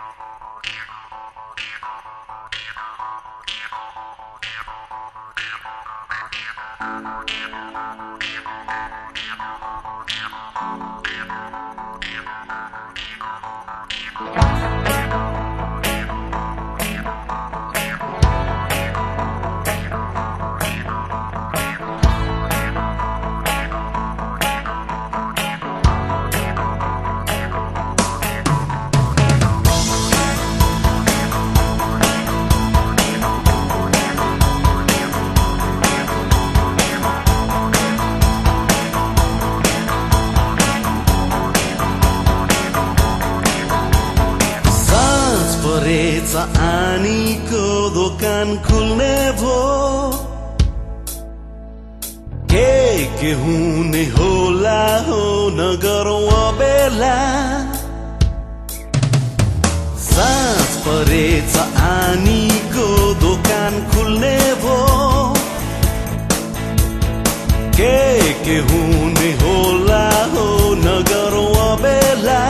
परेछ आनीको दोकान खुल्ने भो के हुने होला हो नगरौँ अबेला साँझ परेछ आनीको दोकान खुल्ने भो के हुने होला हो नगरौँ अबेला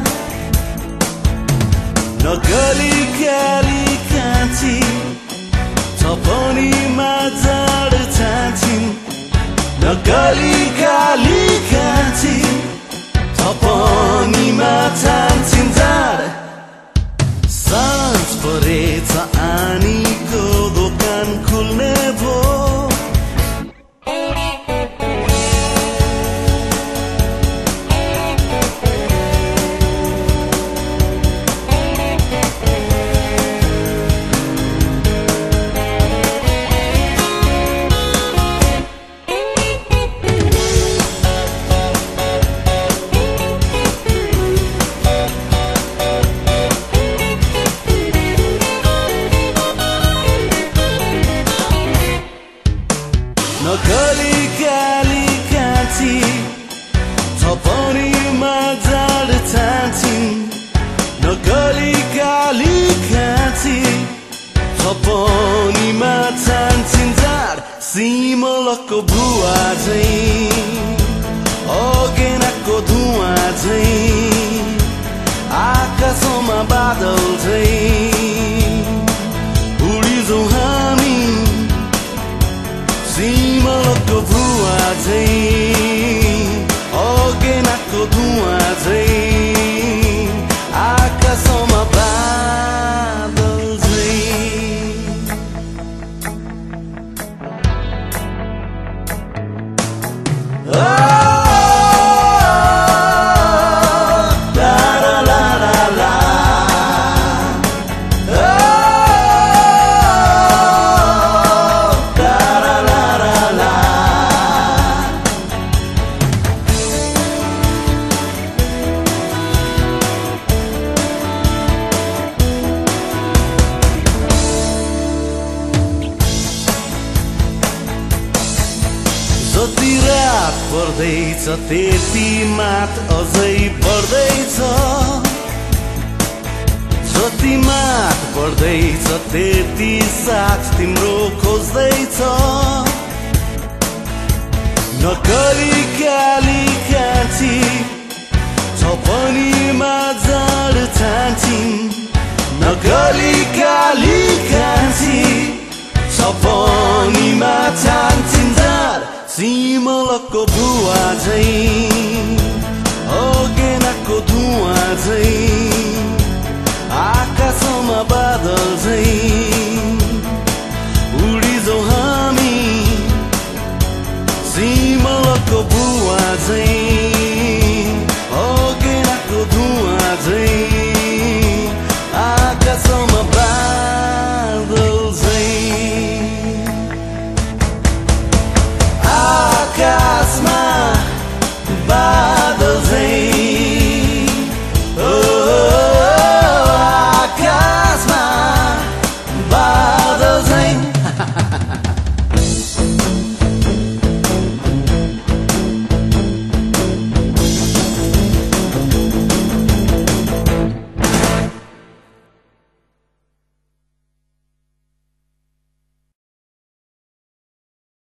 नगली काली कान्छी छपनीमा जाड छान्छिन् नगली काली कान्छी छपनीमा छान्छिन् जाड साँझ परेछ आनीको दोकान खुल्ने भो नगली काली कान्छी छपनीमा जाड छान्छिन् नगली काली कान्छी छपनीमा छान्छिन् जाड सिमलको भुवा झैं अगेनाको धुवा झैं आकाशमा बादल झैं उडिजौँ हामी सिमलको भुवा झैं अगेनाको धुवा झैं आकाशमा बादल झैं जति रात पर्दैछ त्यति मात अझै बढ्दैछ जति मात बढ्दैछ त्यति साथ तिम्रो खोज्दैछ नगली काली कान्छी छपनीमा जाड छान्छिन् नगली काली कान्छी छपनीमा छान्छिन् जाड सिमलको भुवा झैं अगेनाको धुवा झैं